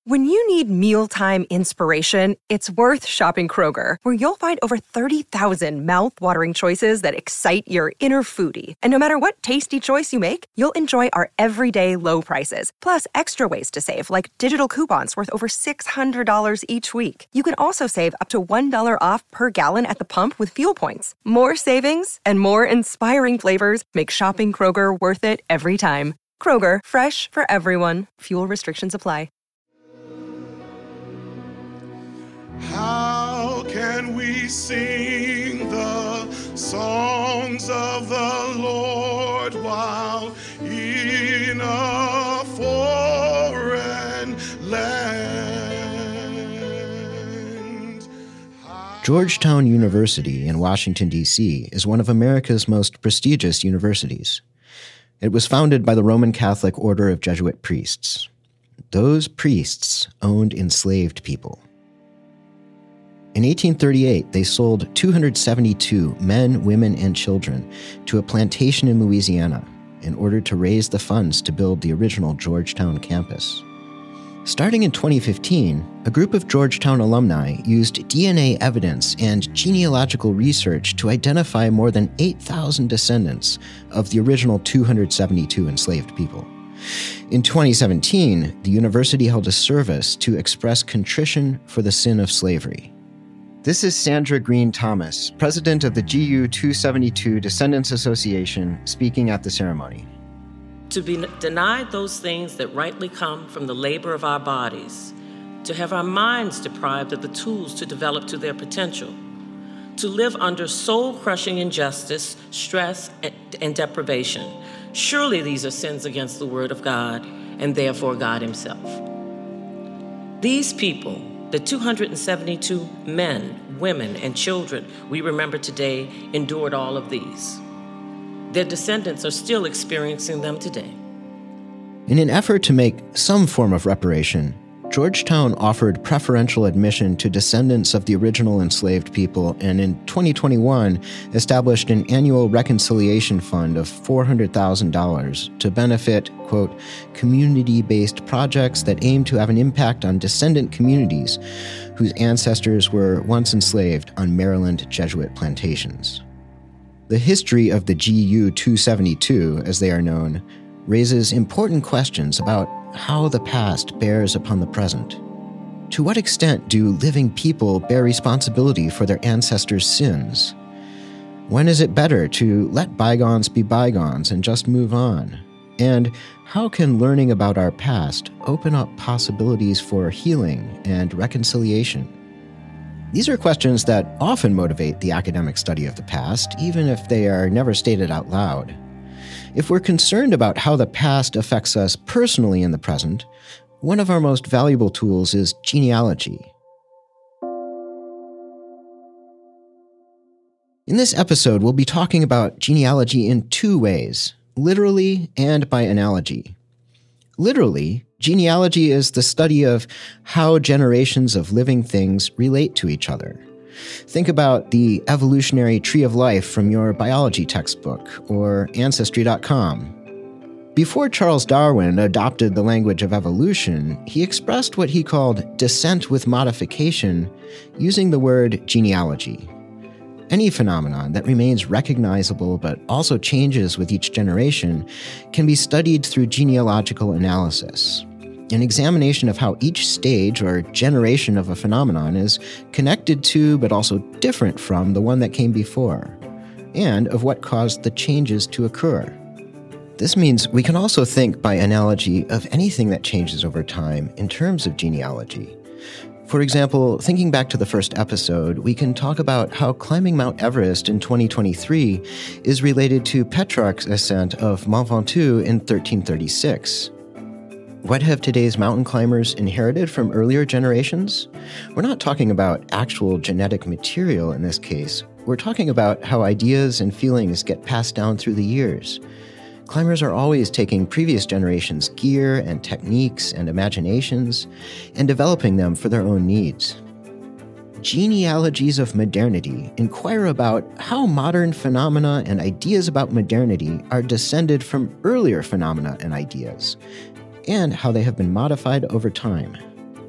When you need mealtime inspiration, it's worth shopping Kroger, where you'll find over 30,000 mouth-watering choices that excite your inner foodie. And no matter what tasty choice you make, you'll enjoy our everyday low prices, plus extra ways to save, like digital coupons worth over $600 each week. You can also save up to $1 off per gallon at the pump with fuel points. More savings and more inspiring flavors make shopping Kroger worth it every time. Kroger, fresh for everyone. Fuel restrictions apply. How can we sing the songs of the Lord while in a foreign land? Georgetown University in Washington, D.C. is one of America's most prestigious universities. It was founded by the Roman Catholic Order of Jesuit priests. Those priests owned enslaved people. In 1838, they sold 272 men, women, and children to a plantation in Louisiana in order to raise the funds to build the original Georgetown campus. Starting in 2015, a group of Georgetown alumni used DNA evidence and genealogical research to identify more than 8,000 descendants of the original 272 enslaved people. In 2017, the university held a service to express contrition for the sin of slavery. This is Sandra Green Thomas, president of the GU 272 Descendants Association, speaking at the ceremony. To be denied those things that rightly come from the labor of our bodies, to have our minds deprived of the tools to develop to their potential, to live under soul-crushing injustice, stress, and deprivation. Surely these are sins against the Word of God, and therefore God Himself. These people, the 272 men, women, and children we remember today, endured all of these. Their descendants are still experiencing them today. In an effort to make some form of reparation, Georgetown offered preferential admission to descendants of the original enslaved people, and in 2021 established an annual reconciliation fund of $400,000 to benefit, quote, community-based projects that aim to have an impact on descendant communities whose ancestors were once enslaved on Maryland Jesuit plantations. The history of the GU 272, as they are known, raises important questions about how the past bears upon the present. To what extent do living people bear responsibility for their ancestors' sins? When is it better to let bygones be bygones and just move on? And how can learning about our past open up possibilities for healing and reconciliation? These are questions that often motivate the academic study of the past, even if they are never stated out loud. If we're concerned about how the past affects us personally in the present, one of our most valuable tools is genealogy. In this episode, we'll be talking about genealogy in two ways, literally and by analogy. Literally, genealogy is the study of how generations of living things relate to each other. Think about the evolutionary tree of life from your biology textbook or Ancestry.com. Before Charles Darwin adopted the language of evolution, he expressed what he called descent with modification using the word genealogy. Any phenomenon that remains recognizable but also changes with each generation can be studied through genealogical analysis. An examination of how each stage or generation of a phenomenon is connected to but also different from the one that came before, and of what caused the changes to occur. This means we can also think by analogy of anything that changes over time in terms of genealogy. For example, thinking back to the first episode, we can talk about how climbing Mount Everest in 2023 is related to Petrarch's ascent of Mont Ventoux in 1336. What have today's mountain climbers inherited from earlier generations? We're not talking about actual genetic material in this case. We're talking about how ideas and feelings get passed down through the years. Climbers are always taking previous generations' gear and techniques and imaginations and developing them for their own needs. Genealogies of modernity inquire about how modern phenomena and ideas about modernity are descended from earlier phenomena and ideas, and how they have been modified over time.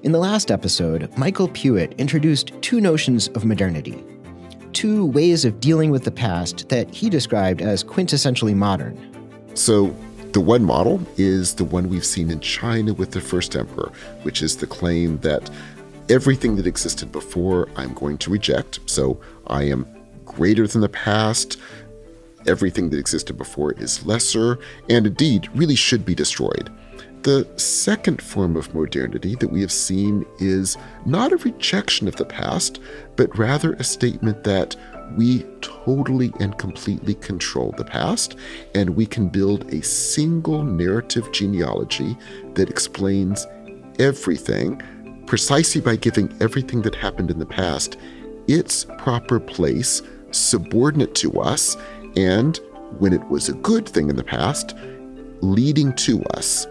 In the last episode, Michael Puett introduced two notions of modernity, two ways of dealing with the past that he described as quintessentially modern. So the one model is the one we've seen in China with the first emperor, which is the claim that everything that existed before I'm going to reject. So I am greater than the past. Everything that existed before is lesser, and indeed really should be destroyed. The second form of modernity that we have seen is not a rejection of the past, but rather a statement that we totally and completely control the past, and we can build a single narrative genealogy that explains everything precisely by giving everything that happened in the past its proper place, subordinate to us, and when it was a good thing in the past, leading to us.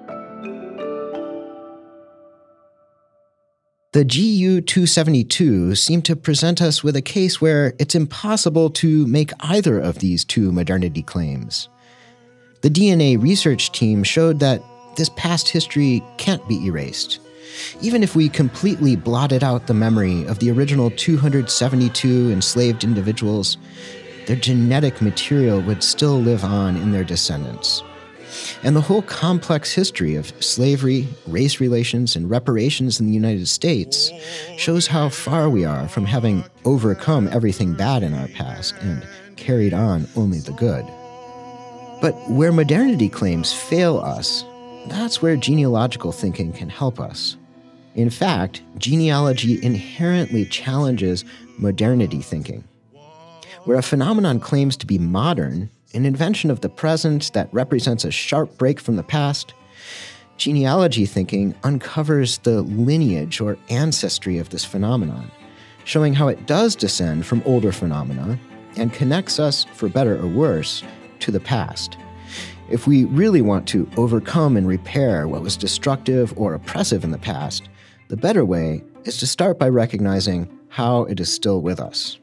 The GU 272 seemed to present us with a case where it's impossible to make either of these two modernity claims. The DNA research team showed that this past history can't be erased. Even if we completely blotted out the memory of the original 272 enslaved individuals, their genetic material would still live on in their descendants. And the whole complex history of slavery, race relations, and reparations in the United States shows how far we are from having overcome everything bad in our past and carried on only the good. But where modernity claims fail us, that's where genealogical thinking can help us. In fact, genealogy inherently challenges modernity thinking. Where a phenomenon claims to be modern, an invention of the present that represents a sharp break from the past, genealogy thinking uncovers the lineage or ancestry of this phenomenon, showing how it does descend from older phenomena and connects us, for better or worse, to the past. If we really want to overcome and repair what was destructive or oppressive in the past, the better way is to start by recognizing how it is still with us.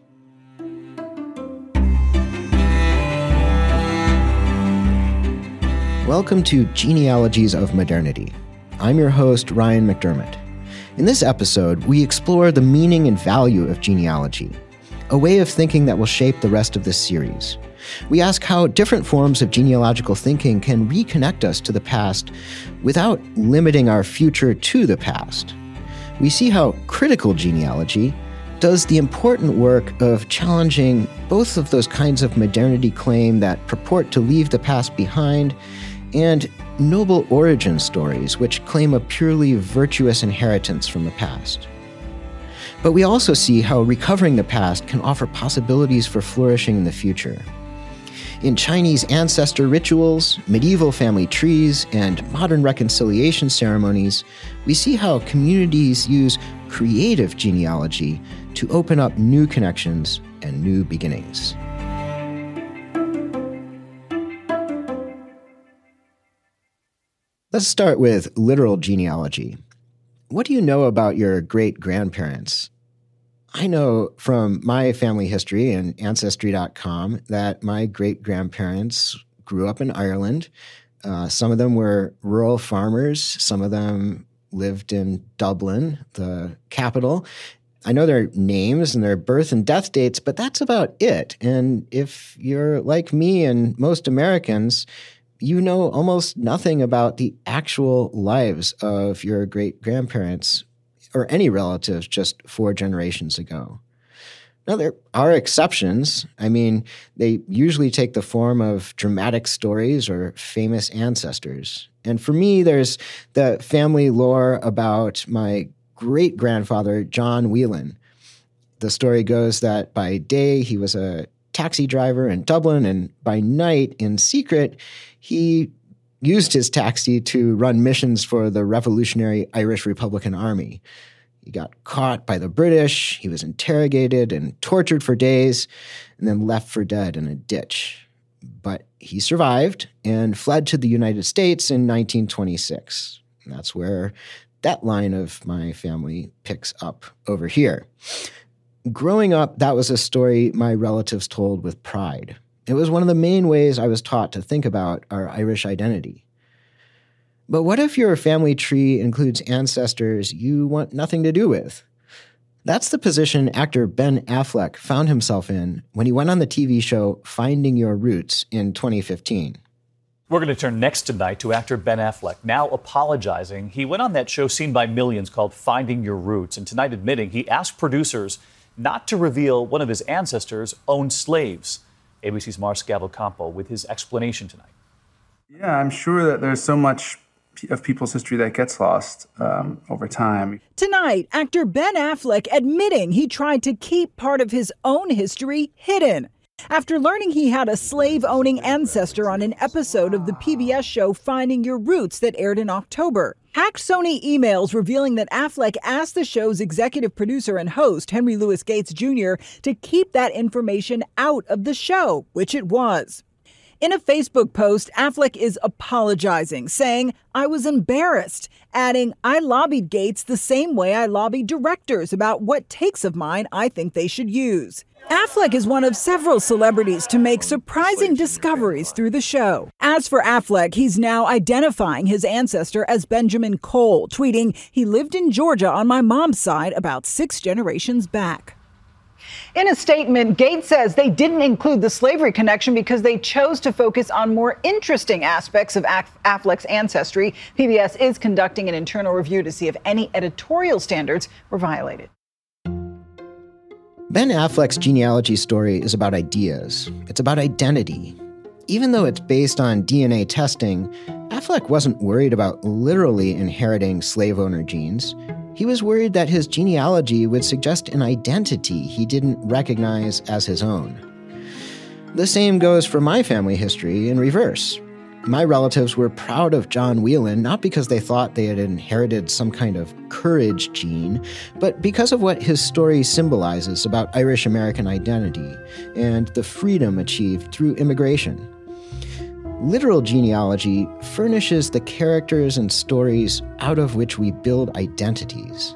Welcome to Genealogies of Modernity. I'm your host, Ryan McDermott. In this episode, we explore the meaning and value of genealogy, a way of thinking that will shape the rest of this series. We ask how different forms of genealogical thinking can reconnect us to the past without limiting our future to the past. We see how critical genealogy does the important work of challenging both of those kinds of modernity claim that purport to leave the past behind and noble origin stories which claim a purely virtuous inheritance from the past. But we also see how recovering the past can offer possibilities for flourishing in the future. In Chinese ancestor rituals, medieval family trees, and modern reconciliation ceremonies, we see how communities use creative genealogy to open up new connections and new beginnings. Let's start with literal genealogy. What do you know about your great-grandparents? I know from my family history and Ancestry.com that my great-grandparents grew up in Ireland. Some of them were rural farmers. Some of them lived in Dublin, the capital. I know their names and their birth and death dates, but that's about it. And if you're like me and most Americans, you know almost nothing about the actual lives of your great-grandparents or any relatives just 4 generations ago. Now, there are exceptions. I mean, they usually take the form of dramatic stories or famous ancestors. And for me, there's the family lore about my great-grandfather, John Whelan. The story goes that by day, he was a taxi driver in Dublin, and by night, in secret, he used his taxi to run missions for the Revolutionary Irish Republican Army. He got caught by the British, he was interrogated and tortured for days, and then left for dead in a ditch. But he survived and fled to the United States in 1926. And that's where that line of my family picks up over here. Growing up, that was a story my relatives told with pride. It was one of the main ways I was taught to think about our Irish identity. But what if your family tree includes ancestors you want nothing to do with? That's the position actor Ben Affleck found himself in when he went on the TV show Finding Your Roots in 2015. We're going to turn next tonight to actor Ben Affleck, now apologizing. He went on that show seen by millions called Finding Your Roots, and tonight admitting he asked producers not to reveal one of his ancestors owned slaves. ABC's Mar Scavalcampo with his explanation tonight. Yeah, I'm sure that there's so much of people's history that gets lost over time. Tonight, actor Ben Affleck admitting he tried to keep part of his own history hidden after learning he had a slave-owning ancestor on an episode of the PBS show Finding Your Roots that aired in October. Hacked Sony emails revealing that Affleck asked the show's executive producer and host, Henry Louis Gates Jr., to keep that information out of the show, which it was. In a Facebook post, Affleck is apologizing, saying, "I was embarrassed," adding, "I lobbied Gates the same way I lobbied directors about what takes of mine I think they should use." Affleck is one of several celebrities to make surprising discoveries through the show. As for Affleck, he's now identifying his ancestor as Benjamin Cole, tweeting, "He lived in Georgia on my mom's side about 6 generations back." In a statement, Gates says they didn't include the slavery connection because they chose to focus on more interesting aspects of Affleck's ancestry. PBS is conducting an internal review to see if any editorial standards were violated. Ben Affleck's genealogy story is about ideas. It's about identity. Even though it's based on DNA testing, Affleck wasn't worried about literally inheriting slave owner genes. He was worried that his genealogy would suggest an identity he didn't recognize as his own. The same goes for my family history in reverse. My relatives were proud of John Whelan not because they thought they had inherited some kind of courage gene, but because of what his story symbolizes about Irish American identity and the freedom achieved through immigration. Literal genealogy furnishes the characters and stories out of which we build identities.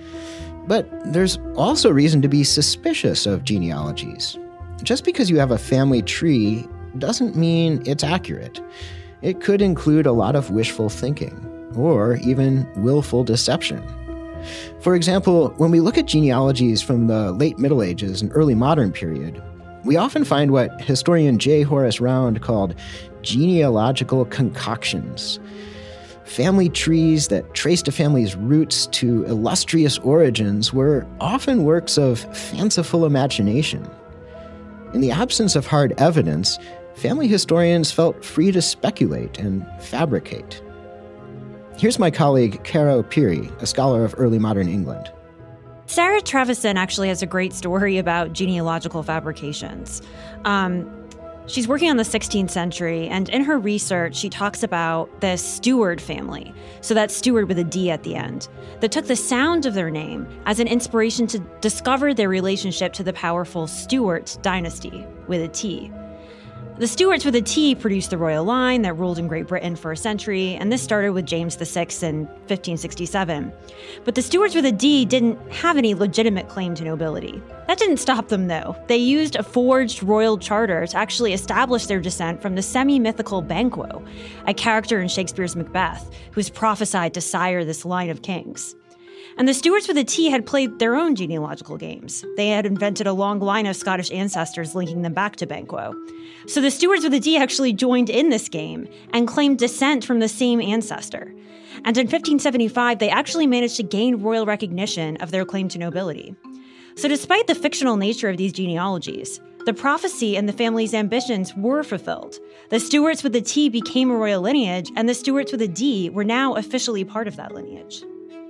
But there's also reason to be suspicious of genealogies. Just because you have a family tree doesn't mean it's accurate. It could include a lot of wishful thinking, or even willful deception. For example, when we look at genealogies from the late Middle Ages and early modern period, we often find what historian J. Horace Round called genealogical concoctions. Family trees that traced a family's roots to illustrious origins were often works of fanciful imagination. In the absence of hard evidence, family historians felt free to speculate and fabricate. Here's my colleague, Caro Peary, a scholar of early modern England. Sarah Trevison actually has a great story about genealogical fabrications. She's working on the 16th century, and in her research, she talks about the Stewart family, so that's Stewart with a D at the end, that took the sound of their name as an inspiration to discover their relationship to the powerful Stuart dynasty with a T. The Stuarts with a T produced the royal line that ruled in Great Britain for a century, and this started with James VI in 1567. But the Stuarts with a D didn't have any legitimate claim to nobility. That didn't stop them, though. They used a forged royal charter to actually establish their descent from the semi-mythical Banquo, a character in Shakespeare's Macbeth, who's prophesied to sire this line of kings. And the Stuarts with a T had played their own genealogical games. They had invented a long line of Scottish ancestors linking them back to Banquo. So the Stuarts with a D actually joined in this game and claimed descent from the same ancestor. And in 1575, they actually managed to gain royal recognition of their claim to nobility. So despite the fictional nature of these genealogies, the prophecy and the family's ambitions were fulfilled. The Stuarts with a T became a royal lineage, and the Stuarts with a D were now officially part of that lineage.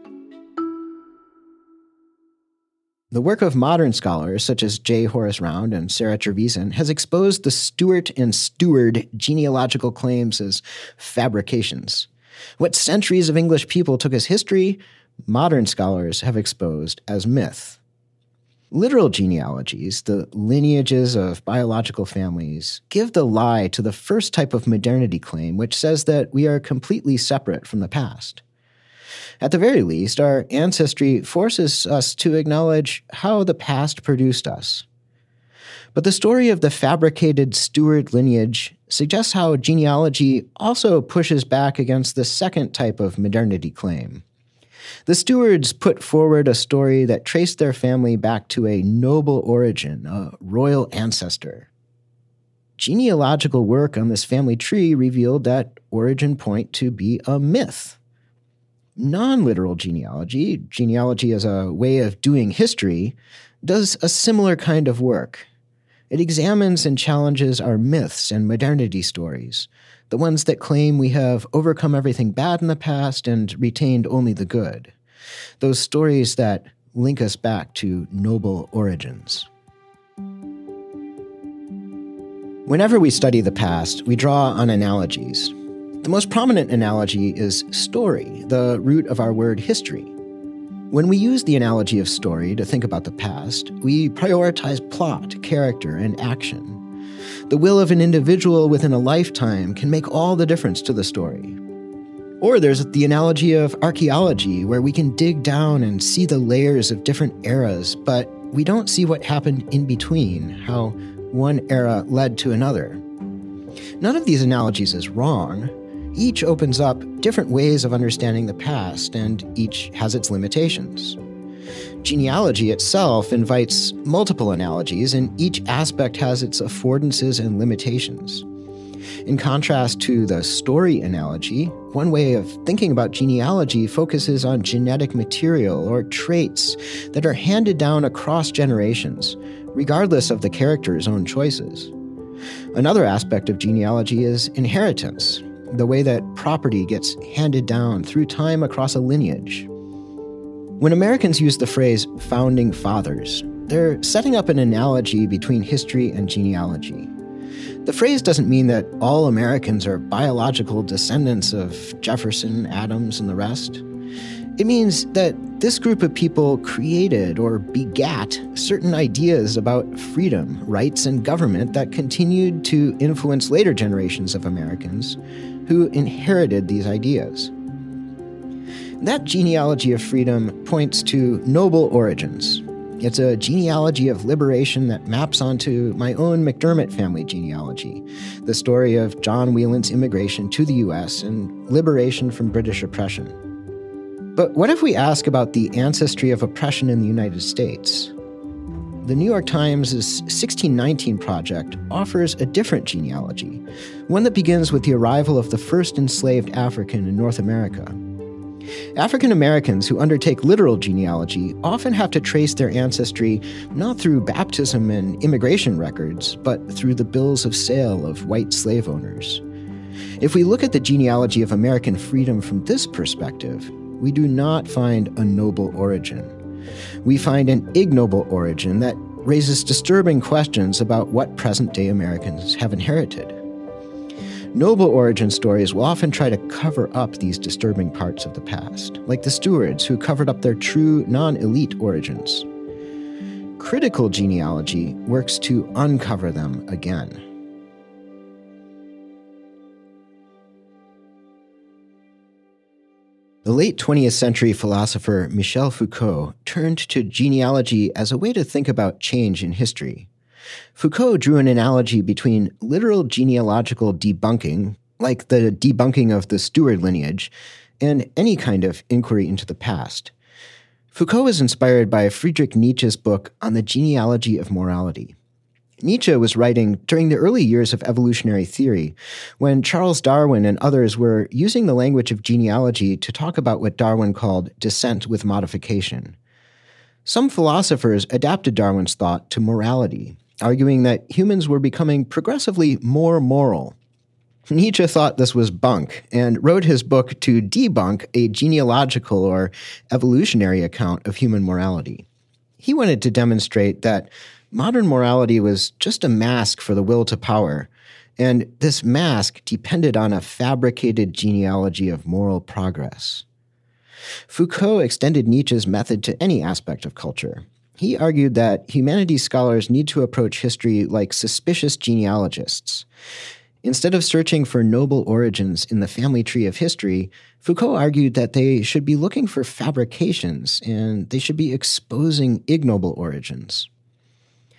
The work of modern scholars such as J. Horace Round and Sarah Trevison has exposed the Stuart and Steward genealogical claims as fabrications. What centuries of English people took as history, modern scholars have exposed as myth. Literal genealogies, the lineages of biological families, give the lie to the first type of modernity claim, which says that we are completely separate from the past. At the very least, our ancestry forces us to acknowledge how the past produced us. But the story of the fabricated Stewart lineage suggests how genealogy also pushes back against the second type of modernity claim. The Stewards put forward a story that traced their family back to a noble origin, a royal ancestor. Genealogical work on this family tree revealed that origin point to be a myth. Non-literal genealogy as a way of doing history, does a similar kind of work. It examines and challenges our myths and modernity stories, the ones that claim we have overcome everything bad in the past and retained only the good. Those stories that link us back to noble origins. Whenever we study the past, we draw on analogies. The most prominent analogy is story, the root of our word history. When we use the analogy of story to think about the past, we prioritize plot, character, and action. The will of an individual within a lifetime can make all the difference to the story. Or there's the analogy of archaeology, where we can dig down and see the layers of different eras, but we don't see what happened in between, how one era led to another. None of these analogies is wrong. Each opens up different ways of understanding the past, and each has its limitations. Genealogy itself invites multiple analogies, and each aspect has its affordances and limitations. In contrast to the story analogy, one way of thinking about genealogy focuses on genetic material or traits that are handed down across generations, regardless of the character's own choices. Another aspect of genealogy is inheritance, the way that property gets handed down through time across a lineage. When Americans use the phrase founding fathers, they're setting up an analogy between history and genealogy. The phrase doesn't mean that all Americans are biological descendants of Jefferson, Adams, and the rest. It means that this group of people created or begat certain ideas about freedom, rights, and government that continued to influence later generations of Americans who inherited these ideas. That genealogy of freedom points to noble origins. It's a genealogy of liberation that maps onto my own McDermott family genealogy, the story of John Whelan's immigration to the U.S. and liberation from British oppression. But what if we ask about the ancestry of oppression in the United States? The New York Times' 1619 Project offers a different genealogy, one that begins with the arrival of the first enslaved African in North America. African Americans who undertake literal genealogy often have to trace their ancestry not through baptism and immigration records, but through the bills of sale of white slave owners. If we look at the genealogy of American freedom from this perspective, we do not find a noble origin. We find an ignoble origin that raises disturbing questions about what present-day Americans have inherited. Noble origin stories will often try to cover up these disturbing parts of the past, like the Stewards who covered up their true non-elite origins. Critical genealogy works to uncover them again. The late 20th century philosopher Michel Foucault turned to genealogy as a way to think about change in history. Foucault drew an analogy between literal genealogical debunking, like the debunking of the Stewart lineage, and any kind of inquiry into the past. Foucault was inspired by Friedrich Nietzsche's book On the Genealogy of Morality. Nietzsche was writing during the early years of evolutionary theory, when Charles Darwin and others were using the language of genealogy to talk about what Darwin called descent with modification. Some philosophers adapted Darwin's thought to morality, arguing that humans were becoming progressively more moral. Nietzsche thought this was bunk and wrote his book to debunk a genealogical or evolutionary account of human morality. He wanted to demonstrate that modern morality was just a mask for the will to power, and this mask depended on a fabricated genealogy of moral progress. Foucault extended Nietzsche's method to any aspect of culture. He argued that humanities scholars need to approach history like suspicious genealogists. Instead of searching for noble origins in the family tree of history, Foucault argued that they should be looking for fabrications, and they should be exposing ignoble origins.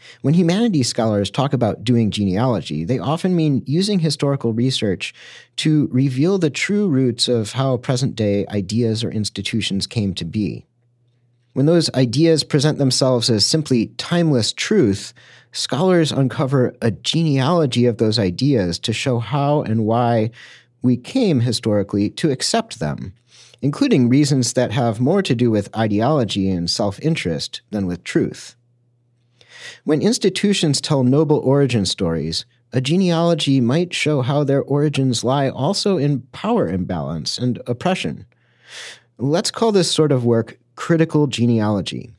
When humanities scholars talk about doing genealogy, they often mean using historical research to reveal the true roots of how present-day ideas or institutions came to be. When those ideas present themselves as simply timeless truth, scholars uncover a genealogy of those ideas to show how and why we came historically to accept them, including reasons that have more to do with ideology and self-interest than with truth. When institutions tell noble origin stories, a genealogy might show how their origins lie also in power imbalance and oppression. Let's call this sort of work critical genealogy.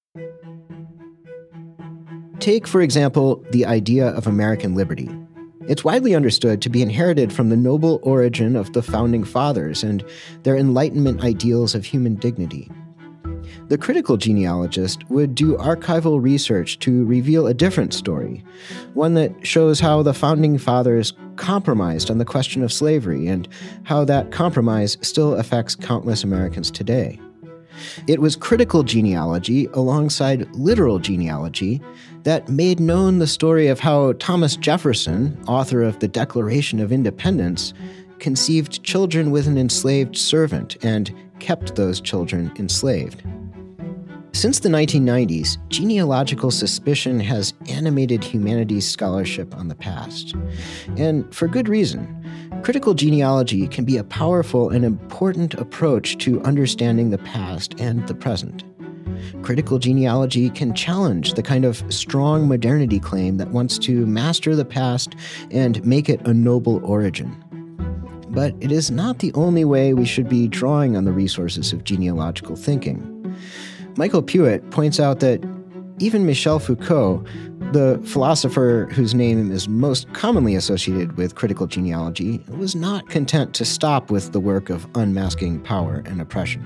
Take, for example, the idea of American liberty. It's widely understood to be inherited from the noble origin of the Founding Fathers and their Enlightenment ideals of human dignity. The critical genealogist would do archival research to reveal a different story, one that shows how the Founding Fathers compromised on the question of slavery and how that compromise still affects countless Americans today. It was critical genealogy alongside literal genealogy that made known the story of how Thomas Jefferson, author of the Declaration of Independence, conceived children with an enslaved servant and kept those children enslaved. Since the 1990s, genealogical suspicion has animated humanities scholarship on the past. And for good reason. Critical genealogy can be a powerful and important approach to understanding the past and the present. Critical genealogy can challenge the kind of strong modernity claim that wants to master the past and make it a noble origin. But it is not the only way we should be drawing on the resources of genealogical thinking. Michael Puett points out that even Michel Foucault, the philosopher whose name is most commonly associated with critical genealogy, was not content to stop with the work of unmasking power and oppression.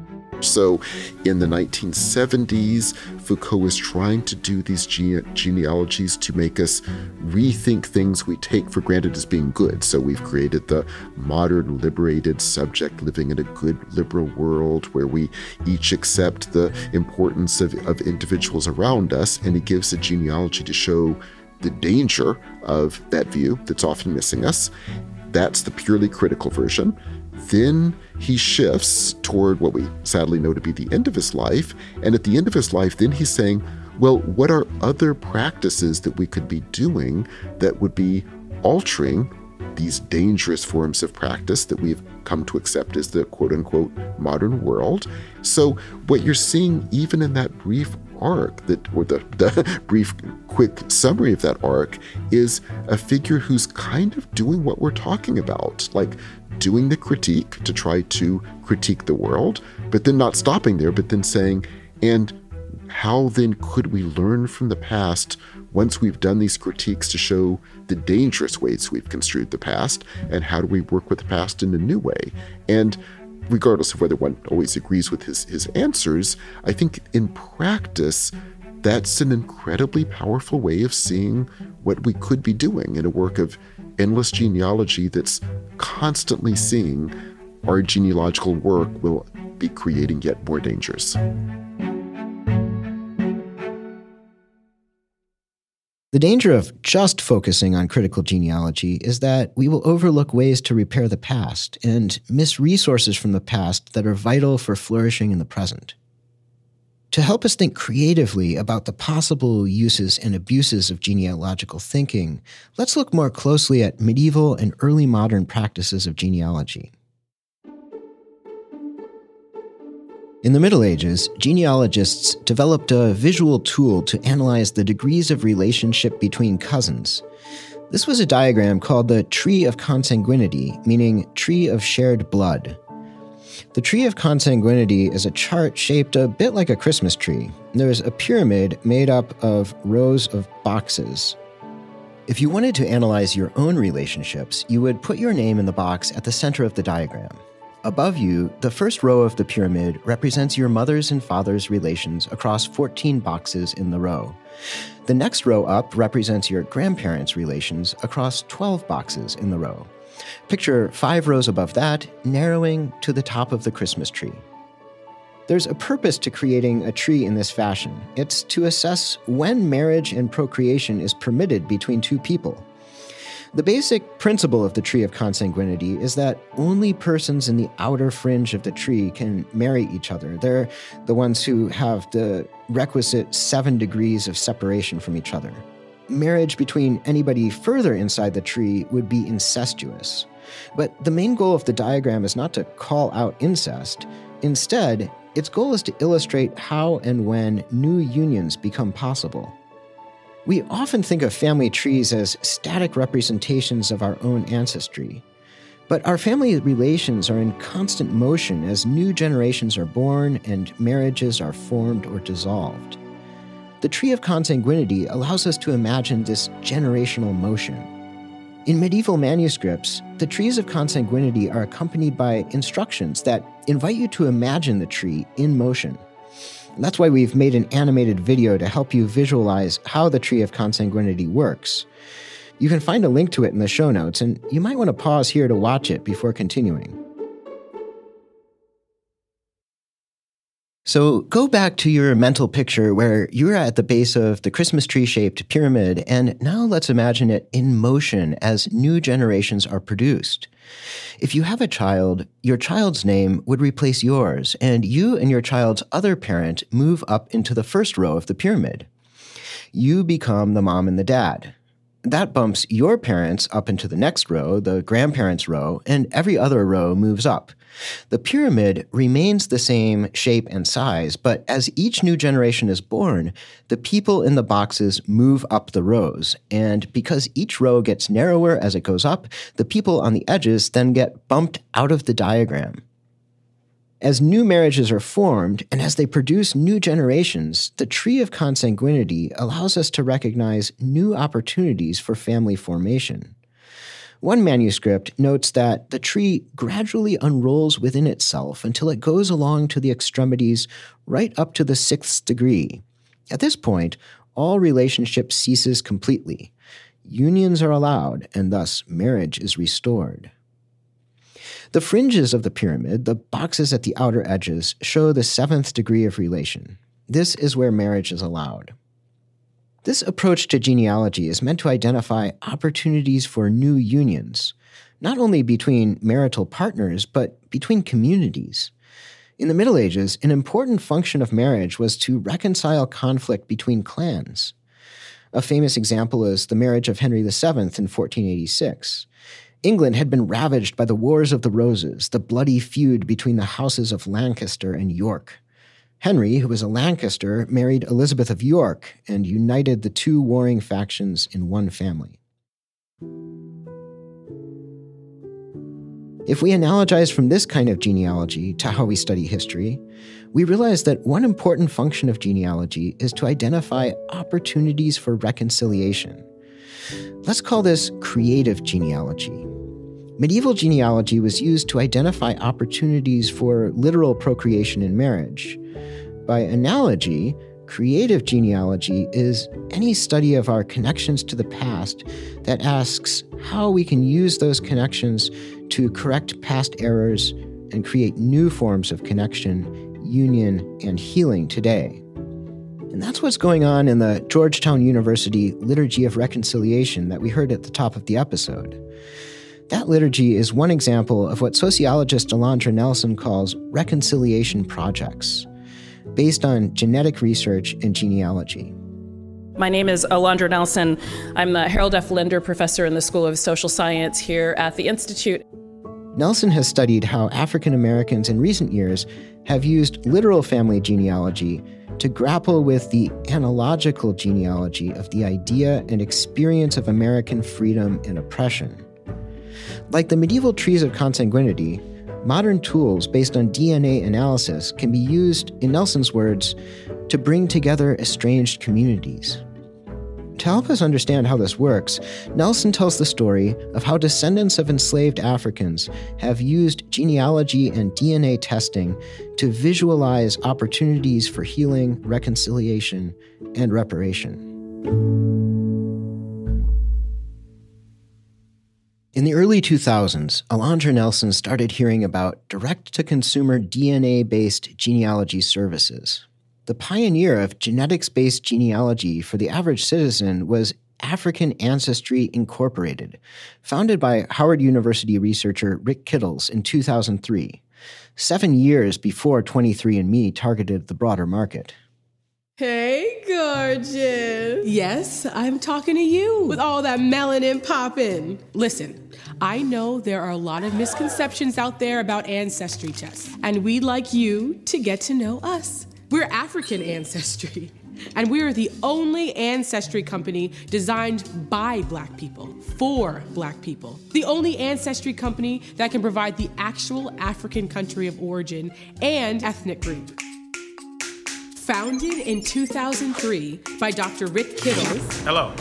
So in the 1970s, Foucault was trying to do these genealogies to make us rethink things we take for granted as being good. So we've created the modern liberated subject living in a good liberal world where we each accept the importance of individuals around us, and he gives a genealogy to show the danger of that view that's often missing us. That's the purely critical version. Then he shifts toward what we sadly know to be the end of his life. And at the end of his life, then he's saying, well, what are other practices that we could be doing that would be altering these dangerous forms of practice that we've come to accept as the quote-unquote modern world? So what you're seeing even in that brief arc, the brief quick summary of that arc, is a figure who's kind of doing what we're talking about, like doing the critique to try to critique the world, but then not stopping there, but then saying, and how then could we learn from the past once we've done these critiques to show the dangerous ways we've construed the past, and how do we work with the past in a new way? And regardless of whether one always agrees with his answers, I think in practice, that's an incredibly powerful way of seeing what we could be doing in a work of endless genealogy that's constantly seeing our genealogical work will be creating yet more dangers. The danger of just focusing on critical genealogy is that we will overlook ways to repair the past and miss resources from the past that are vital for flourishing in the present. To help us think creatively about the possible uses and abuses of genealogical thinking, let's look more closely at medieval and early modern practices of genealogy. In the Middle Ages, genealogists developed a visual tool to analyze the degrees of relationship between cousins. This was a diagram called the Tree of Consanguinity, meaning tree of shared blood. The Tree of Consanguinity is a chart shaped a bit like a Christmas tree. There's a pyramid made up of rows of boxes. If you wanted to analyze your own relationships, you would put your name in the box at the center of the diagram. Above you, the first row of the pyramid represents your mother's and father's relations across 14 boxes in the row. The next row up represents your grandparents' relations across 12 boxes in the row. Picture 5 rows above that, narrowing to the top of the Christmas tree. There's a purpose to creating a tree in this fashion. It's to assess when marriage and procreation is permitted between two people. The basic principle of the tree of consanguinity is that only persons in the outer fringe of the tree can marry each other. They're the ones who have the requisite 7 degrees of separation from each other. Marriage between anybody further inside the tree would be incestuous. But the main goal of the diagram is not to call out incest. Instead, its goal is to illustrate how and when new unions become possible. We often think of family trees as static representations of our own ancestry. But our family relations are in constant motion as new generations are born and marriages are formed or dissolved. The tree of consanguinity allows us to imagine this generational motion. In medieval manuscripts, the trees of consanguinity are accompanied by instructions that invite you to imagine the tree in motion. And that's why we've made an animated video to help you visualize how the tree of consanguinity works. You can find a link to it in the show notes, and you might want to pause here to watch it before continuing. So go back to your mental picture where you're at the base of the Christmas tree-shaped pyramid, and now let's imagine it in motion as new generations are produced. If you have a child, your child's name would replace yours, and you and your child's other parent move up into the first row of the pyramid. You become the mom and the dad. That bumps your parents up into the next row, the grandparents' row, and every other row moves up. The pyramid remains the same shape and size, but as each new generation is born, the people in the boxes move up the rows. And because each row gets narrower as it goes up, the people on the edges then get bumped out of the diagram. As new marriages are formed, and as they produce new generations, the tree of consanguinity allows us to recognize new opportunities for family formation. One manuscript notes that the tree gradually unrolls within itself until it goes along to the extremities right up to the 6th degree. At this point, all relationship ceases completely. Unions are allowed, and thus marriage is restored. The fringes of the pyramid, the boxes at the outer edges, show the 7th degree of relation. This is where marriage is allowed. This approach to genealogy is meant to identify opportunities for new unions, not only between marital partners, but between communities. In the Middle Ages, an important function of marriage was to reconcile conflict between clans. A famous example is the marriage of Henry VII in 1486. England had been ravaged by the Wars of the Roses, the bloody feud between the houses of Lancaster and York. Henry, who was a Lancaster, married Elizabeth of York and united the two warring factions in one family. If we analogize from this kind of genealogy to how we study history, we realize that one important function of genealogy is to identify opportunities for reconciliation. Let's call this creative genealogy. Medieval genealogy was used to identify opportunities for literal procreation in marriage. By analogy, creative genealogy is any study of our connections to the past that asks how we can use those connections to correct past errors and create new forms of connection, union, and healing today. And that's what's going on in the Georgetown University Liturgy of Reconciliation that we heard at the top of the episode. That liturgy is one example of what sociologist Alondra Nelson calls reconciliation projects, based on genetic research and genealogy. My name is Alondra Nelson. I'm the Harold F. Linder Professor in the School of Social Science here at the Institute. Nelson has studied how African Americans in recent years have used literal family genealogy to grapple with the analogical genealogy of the idea and experience of American freedom and oppression. Like the medieval trees of consanguinity, modern tools based on DNA analysis can be used, in Nelson's words, to bring together estranged communities. To help us understand how this works, Nelson tells the story of how descendants of enslaved Africans have used genealogy and DNA testing to visualize opportunities for healing, reconciliation, and reparation. In the early early 2000s, Alondra Nelson started hearing about direct-to-consumer DNA-based genealogy services. The pioneer of genetics-based genealogy for the average citizen was African Ancestry Incorporated, founded by Howard University researcher Rick Kittles in 2003, 7 years before 23andMe targeted the broader market. Hey, gorgeous. Yes, I'm talking to you with all that melanin popping. Listen, I know there are a lot of misconceptions out there about ancestry tests, and we'd like you to get to know us. We're African Ancestry, and we are the only ancestry company designed by Black people, for Black people. The only ancestry company that can provide the actual African country of origin and ethnic group. Founded in 2003 by Dr. Rick Kittles. Hello.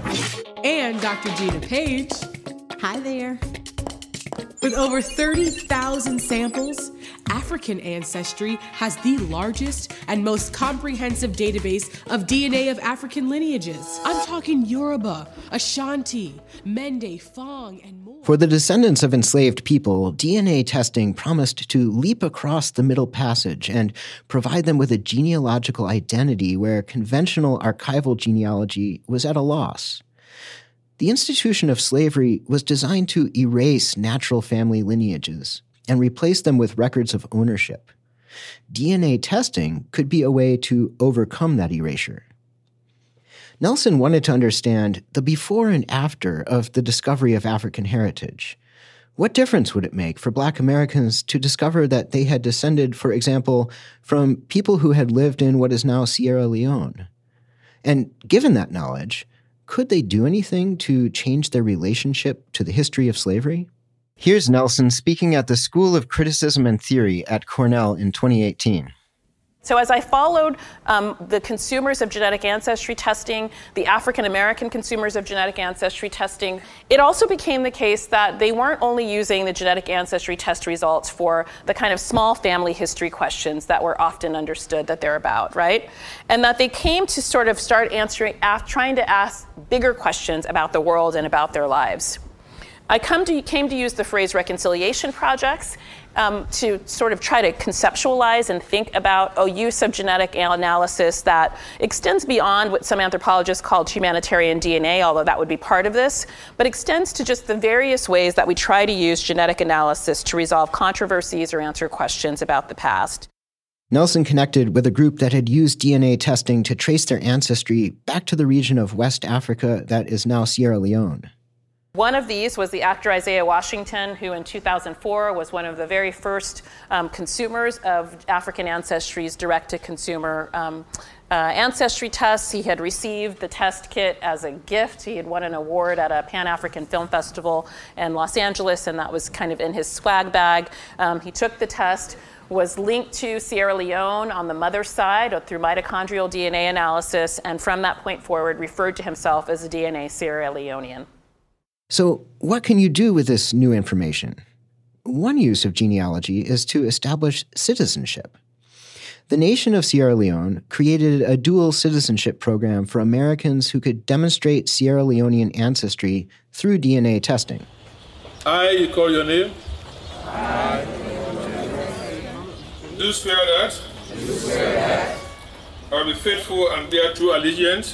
And Dr. Gina Page. Hi there. With over 30,000 samples, African Ancestry has the largest and most comprehensive database of DNA of African lineages. I'm talking Yoruba, Ashanti, Mende, Fong, and more. For the descendants of enslaved people, DNA testing promised to leap across the Middle Passage and provide them with a genealogical identity where conventional archival genealogy was at a loss. The institution of slavery was designed to erase natural family lineages and replace them with records of ownership. DNA testing could be a way to overcome that erasure. Nelson wanted to understand the before and after of the discovery of African heritage. What difference would it make for Black Americans to discover that they had descended, for example, from people who had lived in what is now Sierra Leone? And given that knowledge, could they do anything to change their relationship to the history of slavery? Here's Nelson speaking at the School of Criticism and Theory at Cornell in 2018. So as I followed the consumers of genetic ancestry testing, the African American consumers of genetic ancestry testing, it also became the case that they weren't only using the genetic ancestry test results for the kind of small family history questions that were often understood that they're about, right? And that they came to sort of start trying to ask bigger questions about the world and about their lives. I came to use the phrase reconciliation projects to sort of try to conceptualize and think about a use of genetic analysis that extends beyond what some anthropologists call humanitarian DNA, although that would be part of this, but extends to just the various ways that we try to use genetic analysis to resolve controversies or answer questions about the past. Nelson connected with a group that had used DNA testing to trace their ancestry back to the region of West Africa that is now Sierra Leone. One of these was the actor Isaiah Washington, who in 2004 was one of the very first consumers of African Ancestry's direct-to-consumer ancestry tests. He had received the test kit as a gift. He had won an award at a Pan-African Film Festival in Los Angeles, and that was kind of in his swag bag. He took the test, was linked to Sierra Leone on the mother's side through mitochondrial DNA analysis, and from that point forward referred to himself as a DNA Sierra Leonean. So what can you do with this new information? One use of genealogy is to establish citizenship. The nation of Sierra Leone created a dual citizenship program for Americans who could demonstrate Sierra Leonean ancestry through DNA testing. You call your name. Do swear that. I will be faithful and bear true allegiance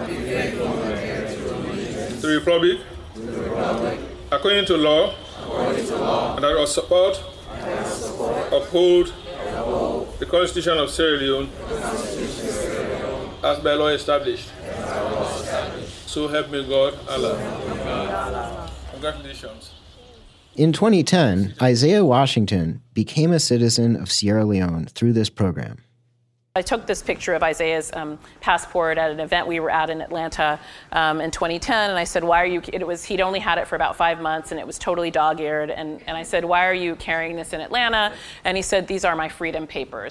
to the Republic. According to law, and I will support, uphold the Constitution of Sierra Leone as by law established. So help me God, Allah. Congratulations. In 2010, Isaiah Washington became a citizen of Sierra Leone through this program. I took this picture of Isaiah's passport at an event we were at in Atlanta in 2010, and I said, why are you, he'd only had it for about 5 months, and it was totally dog-eared, and I said, why are you carrying this in Atlanta? And he said, these are my freedom papers.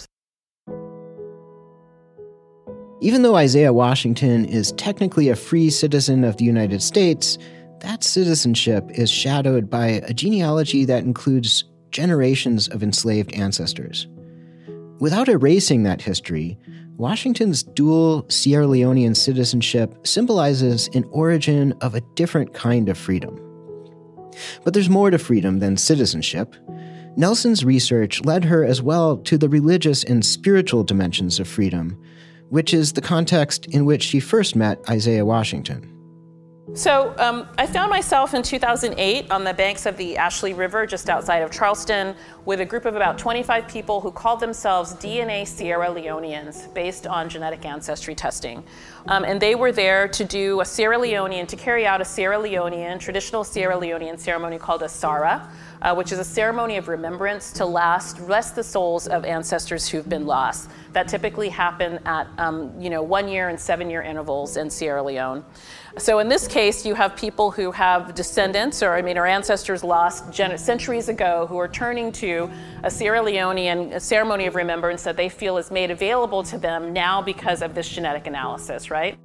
Even though Isaiah Washington is technically a free citizen of the United States, that citizenship is shadowed by a genealogy that includes generations of enslaved ancestors. Without erasing that history, Washington's dual Sierra Leonean citizenship symbolizes an origin of a different kind of freedom. But there's more to freedom than citizenship. Nelson's research led her as well to the religious and spiritual dimensions of freedom, which is the context in which she first met Isaiah Washington. So I found myself in 2008 on the banks of the Ashley River just outside of Charleston with a group of about 25 people who called themselves DNA Sierra Leoneans based on genetic ancestry testing. And they were there to do carry out a traditional Sierra Leonean ceremony called a Sara, which is a ceremony of remembrance to rest the souls of ancestors who've been lost. That typically happen at 1 year and 7 year intervals in Sierra Leone. So in this case, you have people who have descendants, or ancestors lost centuries ago, who are turning to a Sierra Leonean ceremony of remembrance that they feel is made available to them now because of this genetic analysis, right?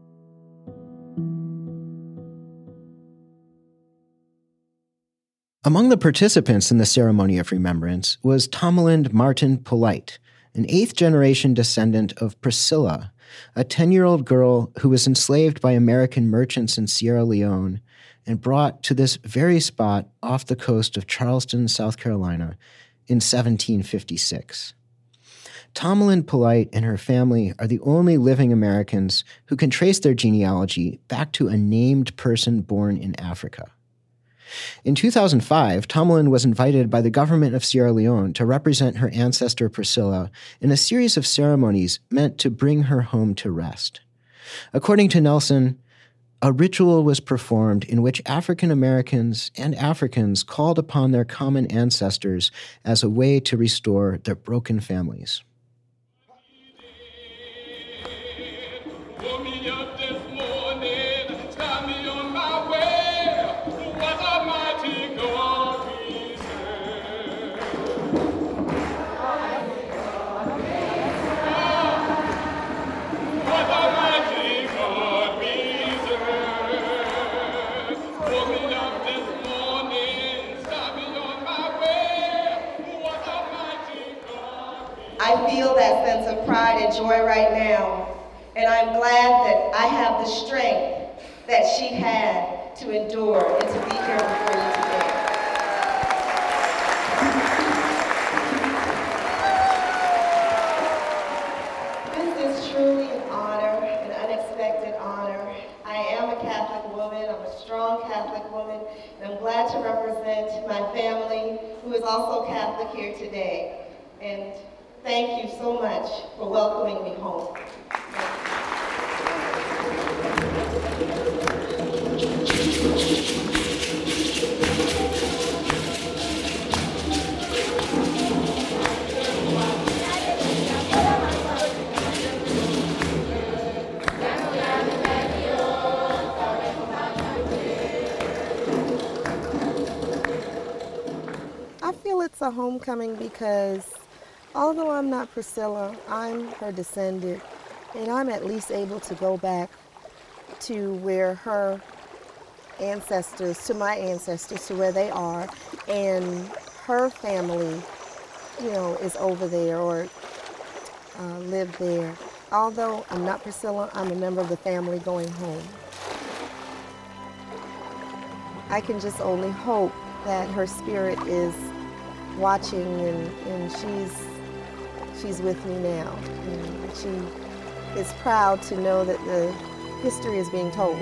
Among the participants in the ceremony of remembrance was Tomalind Martin Polite, an 8th-generation descendant of Priscilla, a 10-year-old girl who was enslaved by American merchants in Sierra Leone and brought to this very spot off the coast of Charleston, South Carolina, in 1756. Tomalind Polite and her family are the only living Americans who can trace their genealogy back to a named person born in Africa. In 2005, Tomalind was invited by the government of Sierra Leone to represent her ancestor Priscilla in a series of ceremonies meant to bring her home to rest. According to Nelson, a ritual was performed in which African Americans and Africans called upon their common ancestors as a way to restore their broken families. I feel that sense of pride and joy right now, and I'm glad that I have the strength that she had to endure and to be here before you today. This is truly an honor, an unexpected honor. I am a Catholic woman, I'm a strong Catholic woman, and I'm glad to represent my family, who is also Catholic, here today. And thank you so much for welcoming me home. I feel it's a homecoming because although I'm not Priscilla, I'm her descendant, and I'm at least able to go back to where her ancestors, to my ancestors, to where they are, and her family, is over there or live there. Although I'm not Priscilla, I'm a member of the family going home. I can just only hope that her spirit is watching and she's with me now. And she is proud to know that the history is being told.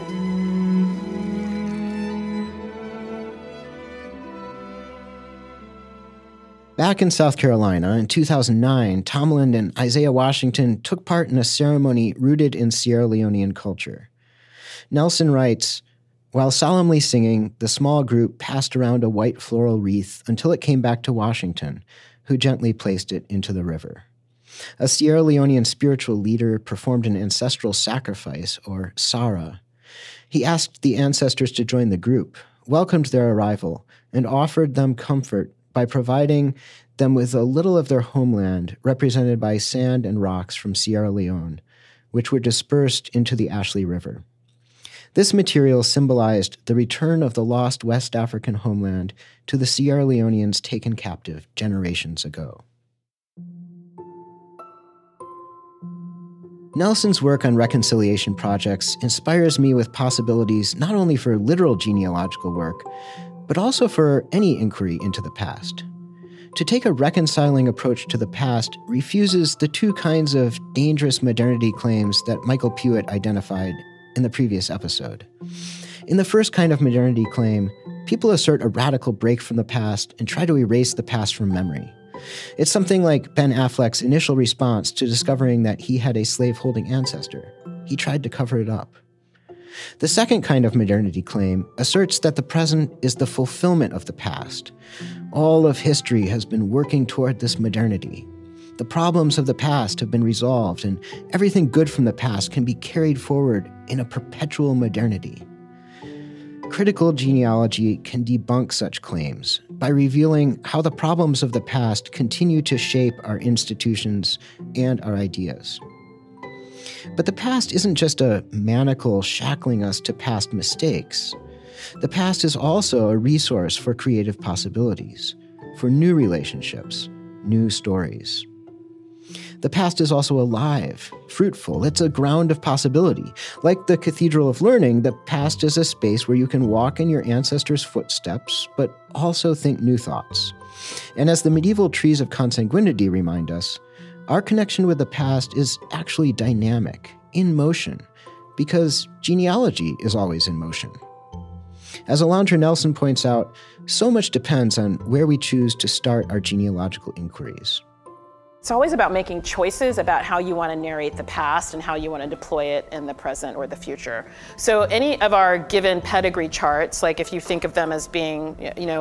Back in South Carolina in 2009, Tomalind and Isaiah Washington took part in a ceremony rooted in Sierra Leonean culture. Nelson writes, "While solemnly singing, the small group passed around a white floral wreath until it came back to Washington, who gently placed it into the river. A Sierra Leonean spiritual leader performed an ancestral sacrifice, or Sara. He asked the ancestors to join the group, welcomed their arrival, and offered them comfort by providing them with a little of their homeland, represented by sand and rocks from Sierra Leone, which were dispersed into the Ashley River. This material symbolized the return of the lost West African homeland to the Sierra Leoneans taken captive generations ago." Nelson's work on reconciliation projects inspires me with possibilities not only for literal genealogical work, but also for any inquiry into the past. To take a reconciling approach to the past refuses the two kinds of dangerous modernity claims that Michael Puett identified in the previous episode. In the first kind of modernity claim, people assert a radical break from the past and try to erase the past from memory. It's something like Ben Affleck's initial response to discovering that he had a slave-holding ancestor. He tried to cover it up. The second kind of modernity claim asserts that the present is the fulfillment of the past. All of history has been working toward this modernity. The problems of the past have been resolved, and everything good from the past can be carried forward in a perpetual modernity. Critical genealogy can debunk such claims by revealing how the problems of the past continue to shape our institutions and our ideas. But the past isn't just a manacle shackling us to past mistakes. The past is also a resource for creative possibilities, for new relationships, new stories. The past is also alive, fruitful. It's a ground of possibility. Like the Cathedral of Learning, the past is a space where you can walk in your ancestors' footsteps, but also think new thoughts. And as the medieval trees of consanguinity remind us, our connection with the past is actually dynamic, in motion, because genealogy is always in motion. As Alondra Nelson points out, so much depends on where we choose to start our genealogical inquiries. It's always about making choices about how you want to narrate the past and how you want to deploy it in the present or the future. So any of our given pedigree charts, like if you think of them as being,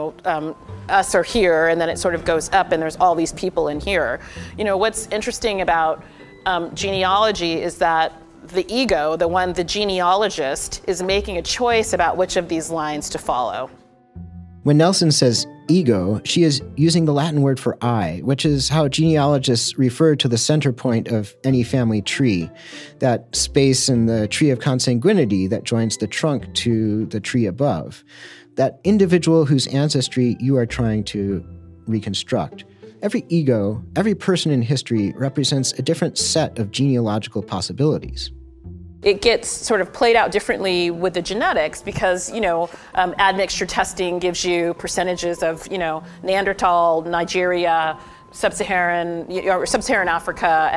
us are here, and then it sort of goes up and there's all these people in here. What's interesting about genealogy is that the ego, the genealogist, is making a choice about which of these lines to follow. When Nelson says ego, she is using the Latin word for I, which is how genealogists refer to the center point of any family tree, that space in the tree of consanguinity that joins the trunk to the tree above, that individual whose ancestry you are trying to reconstruct. Every ego, every person in history represents a different set of genealogical possibilities. It gets sort of played out differently with the genetics because, admixture testing gives you percentages of, Neanderthal, Nigeria, Sub-Saharan Africa,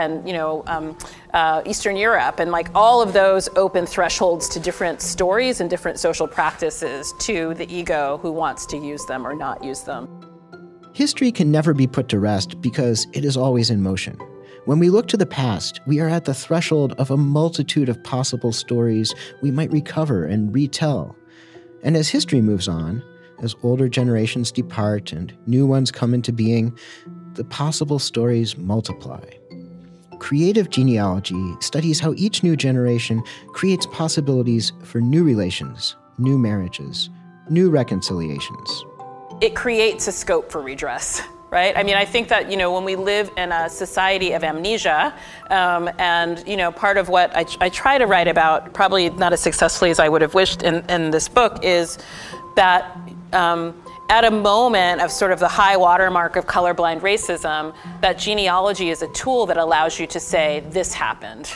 and, Eastern Europe. And like all of those open thresholds to different stories and different social practices to the ego who wants to use them or not use them. History can never be put to rest because it is always in motion. When we look to the past, we are at the threshold of a multitude of possible stories we might recover and retell. And as history moves on, as older generations depart and new ones come into being, the possible stories multiply. Creative genealogy studies how each new generation creates possibilities for new relations, new marriages, new reconciliations. It creates a scope for redress. Right? I mean, I think that, when we live in a society of amnesia, and, part of what I try to write about, probably not as successfully as I would have wished in this book, is that at a moment of sort of the high watermark of colorblind racism, that genealogy is a tool that allows you to say, this happened.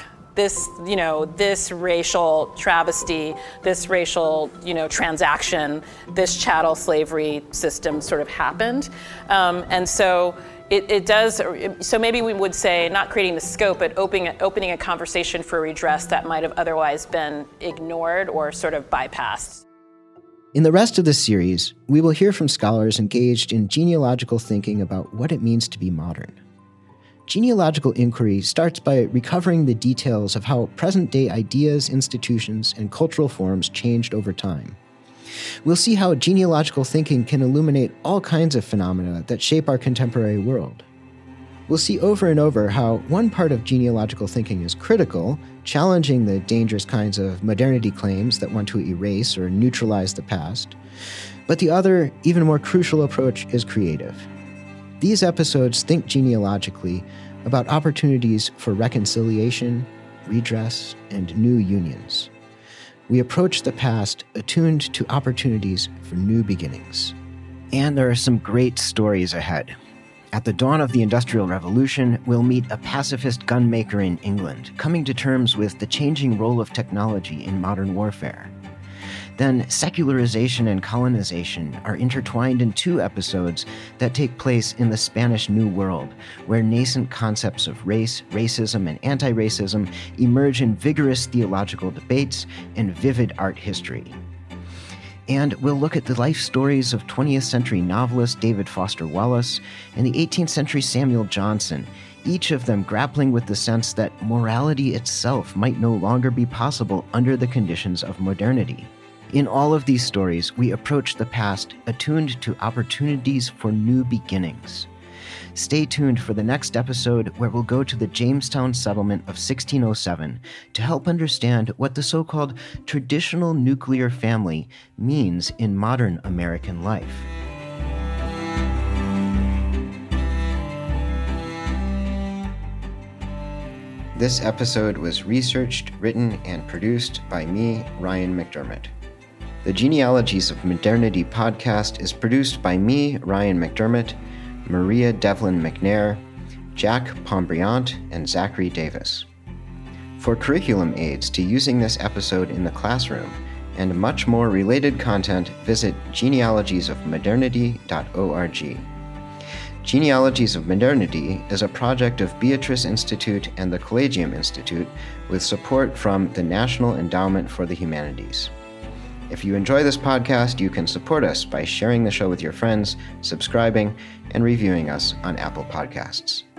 This racial travesty, this racial, transaction, this chattel slavery system sort of happened. And so it does, so maybe we would say not creating the scope, but opening a conversation for redress that might have otherwise been ignored or sort of bypassed. In the rest of the series, we will hear from scholars engaged in genealogical thinking about what it means to be modern. Genealogical inquiry starts by recovering the details of how present-day ideas, institutions, and cultural forms changed over time. We'll see how genealogical thinking can illuminate all kinds of phenomena that shape our contemporary world. We'll see over and over how one part of genealogical thinking is critical, challenging the dangerous kinds of modernity claims that want to erase or neutralize the past, but the other, even more crucial approach is creative. These episodes think genealogically about opportunities for reconciliation, redress, and new unions. We approach the past attuned to opportunities for new beginnings. And there are some great stories ahead. At the dawn of the Industrial Revolution, we'll meet a pacifist gunmaker in England, coming to terms with the changing role of technology in modern warfare. Then secularization and colonization are intertwined in 2 episodes that take place in the Spanish New World, where nascent concepts of race, racism, and anti-racism emerge in vigorous theological debates and vivid art history. And we'll look at the life stories of 20th century novelist David Foster Wallace and the 18th century Samuel Johnson, each of them grappling with the sense that morality itself might no longer be possible under the conditions of modernity. In all of these stories, we approach the past attuned to opportunities for new beginnings. Stay tuned for the next episode where we'll go to the Jamestown settlement of 1607 to help understand what the so-called traditional nuclear family means in modern American life. This episode was researched, written, and produced by me, Ryan McDermott. The Genealogies of Modernity podcast is produced by me, Ryan McDermott, Maria Devlin McNair, Jack Pombriant, and Zachary Davis. For curriculum aids to using this episode in the classroom and much more related content, visit genealogiesofmodernity.org. Genealogies of Modernity is a project of Beatrice Institute and the Collegium Institute with support from the National Endowment for the Humanities. If you enjoy this podcast, you can support us by sharing the show with your friends, subscribing, and reviewing us on Apple Podcasts.